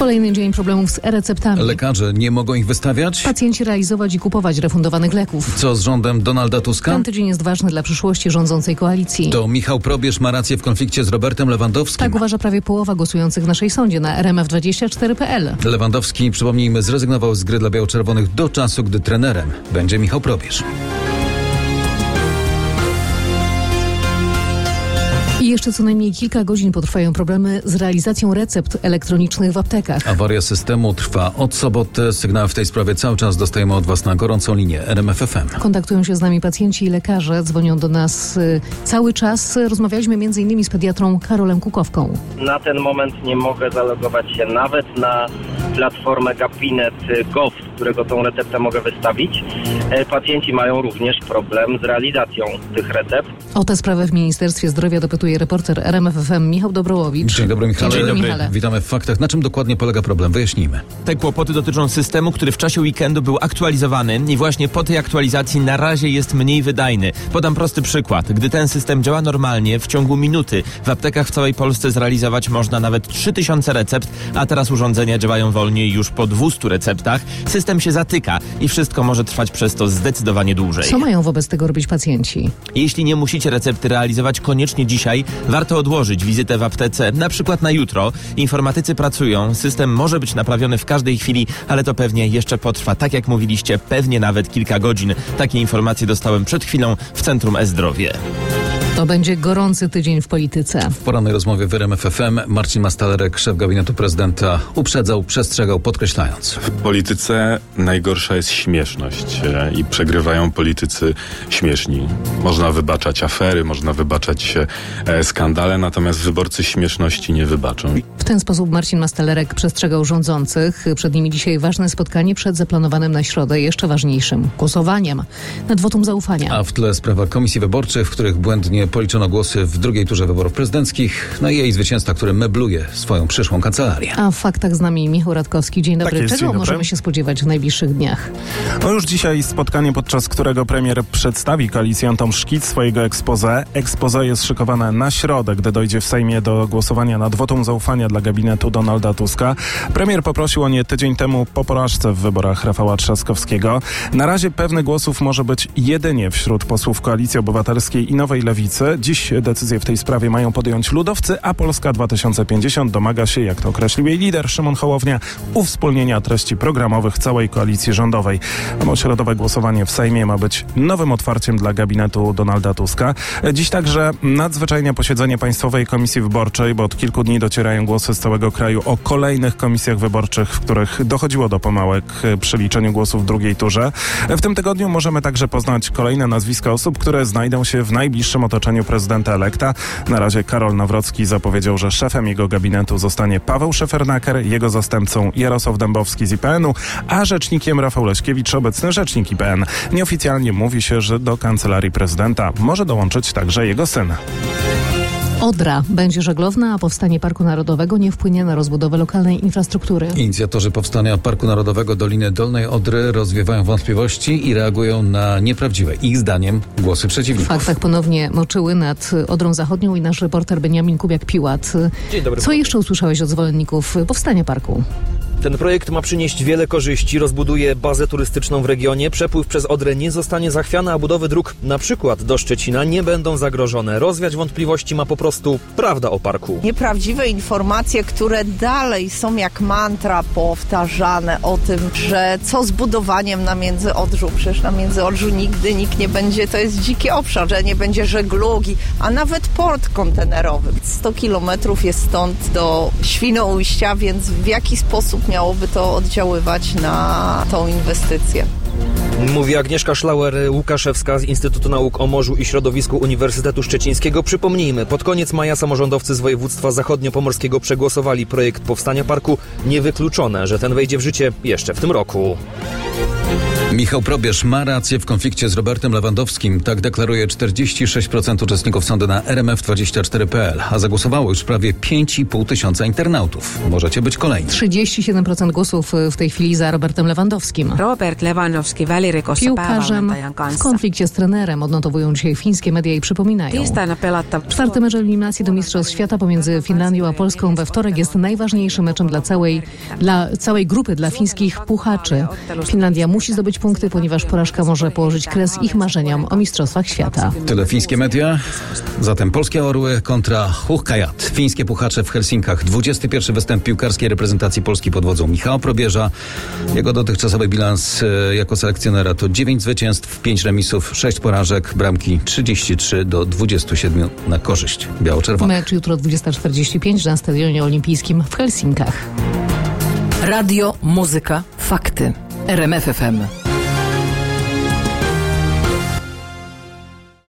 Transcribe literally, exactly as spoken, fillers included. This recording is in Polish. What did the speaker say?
Kolejny dzień problemów z e-receptami. Lekarze nie mogą ich wystawiać? Pacjenci realizować i kupować refundowanych leków. Co z rządem Donalda Tuska? Ten tydzień jest ważny dla przyszłości rządzącej koalicji. To Michał Probierz ma rację w konflikcie z Robertem Lewandowskim. Tak uważa prawie połowa głosujących w naszej sądzie na R M F dwadzieścia cztery kropka p l. Lewandowski, przypomnijmy, zrezygnował z gry dla biało-czerwonych do czasu, gdy trenerem będzie Michał Probierz. I jeszcze co najmniej kilka godzin potrwają problemy z realizacją recept elektronicznych w aptekach. Awaria systemu trwa od soboty. Sygnały w tej sprawie cały czas dostajemy od Was na gorącą linię R M F F M. Kontaktują się z nami pacjenci i lekarze. Dzwonią do nas y, cały czas. Rozmawialiśmy między innymi z pediatrą Karolem Kukowką. Na ten moment nie mogę zalogować się nawet na platformę gabinet kropka gov, z którego tą receptę mogę wystawić. E, pacjenci mają również problem z realizacją tych recept. O tę sprawę w Ministerstwie Zdrowia dopytuje reporter R M F F M Michał Dobrołowicz. Dzień dobry, Michale. Dzień dobry, Michale. Witamy w faktach. Na czym dokładnie polega problem? Wyjaśnijmy. Te kłopoty dotyczą systemu, który w czasie weekendu był aktualizowany i właśnie po tej aktualizacji na razie jest mniej wydajny. Podam prosty przykład. Gdy ten system działa normalnie, w ciągu minuty w aptekach w całej Polsce zrealizować można nawet trzy tysiące recept, a teraz urządzenia działają wolniej już po dwustu receptach. System się zatyka i wszystko może trwać przez to zdecydowanie dłużej. Co mają wobec tego robić pacjenci? Jeśli nie musicie recepty realizować koniecznie dzisiaj, warto odłożyć wizytę w aptece, na przykład na jutro. Informatycy pracują, system może być naprawiony w każdej chwili, ale to pewnie jeszcze potrwa, tak jak mówiliście, pewnie nawet kilka godzin. Takie informacje dostałem przed chwilą w Centrum E-Zdrowie. To będzie gorący tydzień w polityce. W porannej rozmowie w R M F F M Marcin Mastalerek, szef gabinetu prezydenta, uprzedzał, przestrzegał, podkreślając. W polityce najgorsza jest śmieszność i przegrywają politycy śmieszni. Można wybaczać afery, można wybaczać skandale, natomiast wyborcy śmieszności nie wybaczą. W ten sposób Marcin Mastalerek przestrzegał rządzących. Przed nimi dzisiaj ważne spotkanie przed zaplanowanym na środę jeszcze ważniejszym głosowaniem nad wotum zaufania. A w tle sprawa komisji wyborczych, w których błędnie policzono głosy w drugiej turze wyborów prezydenckich, no i jej zwycięzca, który mebluje swoją przyszłą kancelarię. A w faktach z nami Michał Radkowski. Dzień dobry. Tak jest, Czego dzień dobry. możemy się spodziewać w najbliższych dniach? No już dzisiaj spotkanie, podczas którego premier przedstawi koalicjantom szkic swojego expose. Expose jest szykowane na środę, gdy dojdzie w Sejmie do głosowania nad wotum zaufania dla gabinetu Donalda Tuska. Premier poprosił o nie tydzień temu po porażce w wyborach Rafała Trzaskowskiego. Na razie pewnych głosów może być jedynie wśród posłów Koalicji Obywatelskiej i Nowej Lewicy. Dziś decyzję w tej sprawie mają podjąć ludowcy, a Polska dwa tysiące pięćdziesiąt domaga się, jak to określił jej lider Szymon Hołownia, uwspólnienia treści programowych całej koalicji rządowej. No, środowe głosowanie w Sejmie ma być nowym otwarciem dla gabinetu Donalda Tuska. Dziś także nadzwyczajne posiedzenie Państwowej Komisji Wyborczej, bo od kilku dni docierają głosy z całego kraju o kolejnych komisjach wyborczych, w których dochodziło do pomyłek przy liczeniu głosów w drugiej turze. W tym tygodniu możemy także poznać kolejne nazwiska osób, które znajdą się w najbliższym otoczeniu prezydenta elekta. Na razie Karol Nawrocki zapowiedział, że szefem jego gabinetu zostanie Paweł Szefernaker, jego zastępcą Jarosław Dębowski z I P N-u, a rzecznikiem Rafał Leśkiewicz, obecny rzecznik I P N. Nieoficjalnie mówi się, że do kancelarii prezydenta może dołączyć także jego syn. Odra będzie żeglowna, a powstanie Parku Narodowego nie wpłynie na rozbudowę lokalnej infrastruktury. Inicjatorzy powstania Parku Narodowego Doliny Dolnej Odry rozwiewają wątpliwości i reagują na nieprawdziwe, ich zdaniem, głosy W przeciwników. faktach ponownie moczyły nad Odrą Zachodnią i nasz reporter Beniamin Kubiak-Piłat. Dzień dobry. Co jeszcze usłyszałeś od zwolenników powstania parku? Ten projekt ma przynieść wiele korzyści, rozbuduje bazę turystyczną w regionie, przepływ przez Odrę nie zostanie zachwiany, a budowy dróg, na przykład do Szczecina, nie będą zagrożone. Rozwiać wątpliwości ma po prostu prawda o parku. Nieprawdziwe informacje, które dalej są jak mantra powtarzane o tym, że co z budowaniem na Międzyodrzu, przecież na Międzyodrzu nigdy nikt nie będzie, to jest dziki obszar, że nie będzie żeglugi, a nawet port kontenerowy. sto kilometrów jest stąd do Świnoujścia, więc w jaki sposób miałoby to oddziaływać na tą inwestycję? Mówi Agnieszka Szlauer-Łukaszewska z Instytutu Nauk o Morzu i Środowisku Uniwersytetu Szczecińskiego. Przypomnijmy, pod koniec maja samorządowcy z województwa zachodniopomorskiego przegłosowali projekt powstania parku. Niewykluczone, że ten wejdzie w życie jeszcze w tym roku. Michał Probierz ma rację w konflikcie z Robertem Lewandowskim. Tak deklaruje czterdzieści sześć procent uczestników sądu na R M F dwadzieścia cztery kropka p l, a zagłosowało już prawie pięć i pół tysiąca internautów. Możecie być kolejni. trzydzieści siedem procent głosów w tej chwili za Robertem Lewandowskim. Robert Lewandowski välirikossa Piłkarzem päävalmentajan w kanssa. konflikcie z trenerem, odnotowują dzisiaj fińskie media i przypominają. Tiistaina pelatta... Czwarty mecz eliminacji do Mistrzostw Świata pomiędzy Finlandią a Polską we wtorek jest najważniejszym meczem dla całej, dla całej grupy, dla fińskich puchaczy. Finlandia musi zdobyć punkty, ponieważ porażka może położyć kres ich marzeniom o Mistrzostwach Świata. Tyle fińskie media. Zatem polskie orły kontra Huhkajat. Fińskie puchacze w Helsinkach. dwudziesty pierwszy występ piłkarskiej reprezentacji Polski pod wodzą Michała Probierza. Jego dotychczasowy bilans e, jako selekcjonera to dziewięć zwycięstw, pięć remisów, sześć porażek, bramki trzydzieści trzy do dwudziestu siedmiu na korzyść biało-czerwonych. Mecz jutro dwudziesta czterdzieści pięć na Stadionie Olimpijskim w Helsinkach. Radio, muzyka, fakty. R M F F M.